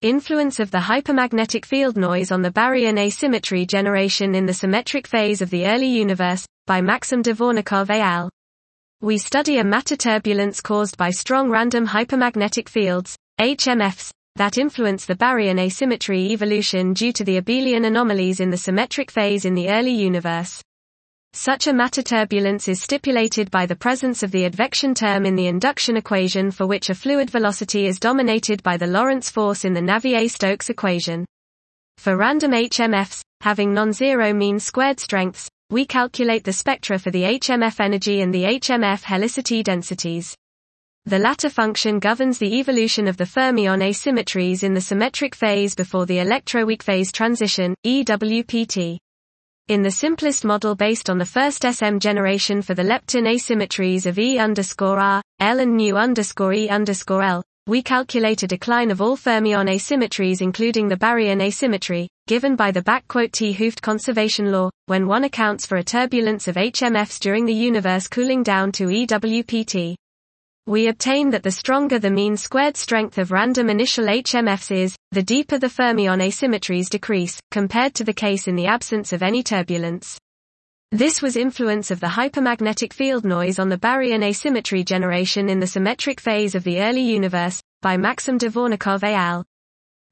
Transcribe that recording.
Influence of the hypermagnetic field noise on the baryon asymmetry generation in the symmetric phase of the early universe, by Maxim Dvornikov et al. We study a matter turbulence caused by strong random hypermagnetic fields, HMFs, that influence the baryon asymmetry evolution due to the abelian anomalies in the symmetric phase in the early universe. Such a matter turbulence is stipulated by the presence of the advection term in the induction equation, for which a fluid velocity is dominated by the Lorentz force in the Navier-Stokes equation. For random HMFs, having non-zero mean squared strengths, we calculate the spectra for the HMF energy and the HMF helicity densities. The latter function governs the evolution of the fermion asymmetries in the symmetric phase before the electroweak phase transition, EWPT. In the simplest model based on the first SM generation for the lepton asymmetries of E_R, L and nu_E_L, we calculate a decline of all fermion asymmetries including the baryon asymmetry, given by the _T Hooft conservation law, when one accounts for a turbulence of HMFs during the universe cooling down to EWPT. We obtain that the stronger the mean squared strength of random initial HMFs is, the deeper the fermion asymmetries decrease, compared to the case in the absence of any turbulence. This was influence of the hypermagnetic field noise on the baryon asymmetry generation in the symmetric phase of the early universe, by Maxim Dvornikov et al.